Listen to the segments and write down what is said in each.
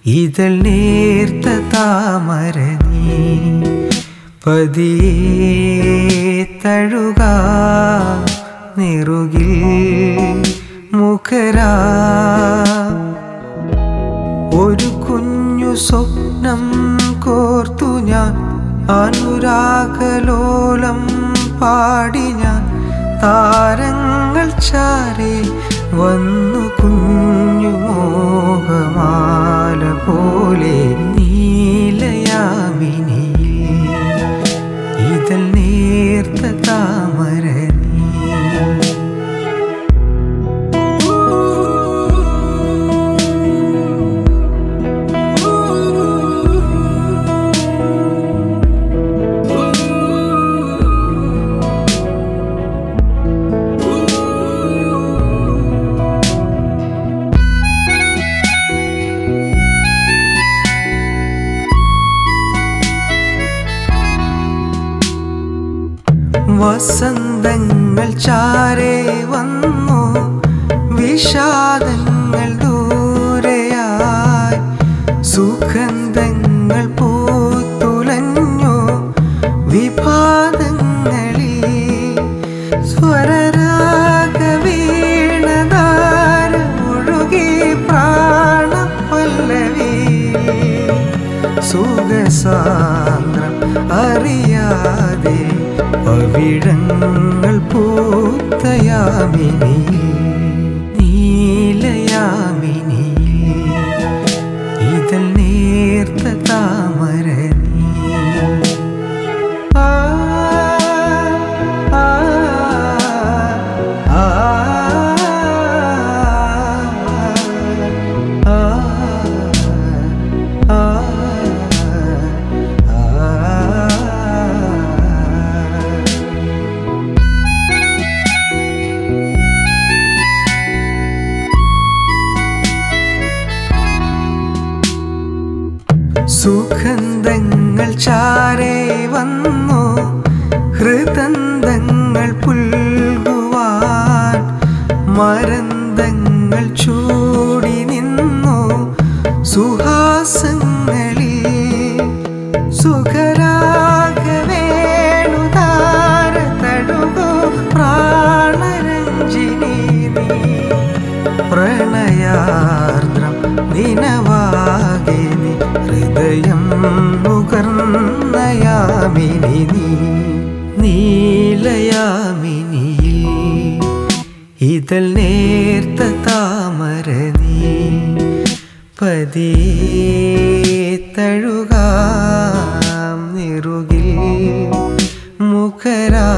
ഇതൾ നേർത്ത താമര നീ പതിയെ തഴുക നെറുകിൽ മുഖരാ ഒരു കുഞ്ഞു സ്വപ്നം കോർത്തു ഞാൻ അനുരാഗലോലം പാടി ഞാൻ താരങ്ങൾ ചാരെ വന്നു കുഞ്ഞു മോഹമാല പോലെ നീലയാമിനി ഇതൾ നേർത്ത താമര നീ വസന്തങ്ങൾ ചാരെ വന്നു വിഷാദങ്ങൾ ദൂരെയായി സുഗന്ധങ്ങൾ പൂത്തുലഞ്ഞു വിഭാതങ്ങളിൽ സ്വരരാഗ വീണധാര ഒഴുകി പ്രാണപല്ലവി സുഖസാന്ദ്രം അറിയാതെ പവിഴങ്ങൾ പൂത്തയാമിനി നീലയാമിനി ഇതൾ നേർത്ത താമര നീ ആ ആ ആ സുഗന്ധങ്ങൾ ചാരെ വന്നു ഹൃദന്തങ്ങൾ പുൽകുവാൻ മരന്തങ്ങൾ ചൂടി നിന്നു സുഹാസങ്ങളിൽ സുഖരാഗ വേണുധാര തടുകു പ്രാണരഞ്ജിനി നീ പ്രണയാർദ്രം നിനവാകെ നീ ഹൃദയം നുകർന്നയാമിനി നീ നീലയാമിനിയിൽ ഇതൾ നേർത്ത താമര നീ പതിയെ തഴുക നെറുകിൽ മുഖരാ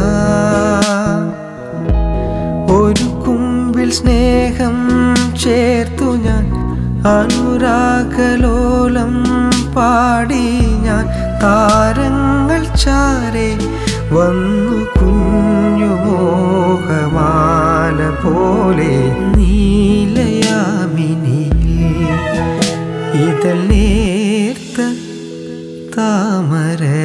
ഒരു കുമ്പിൽ സ്നേഹം ചേർത്തു ഞാൻ അനുരാഗലോലം പാടി ഞാൻ താരങ്ങൾ ചാരെ വന്നു കുഞ്ഞു മോഹമാല പോലെ നീലയാമിനി ഇതൾ നേർത്ത താമര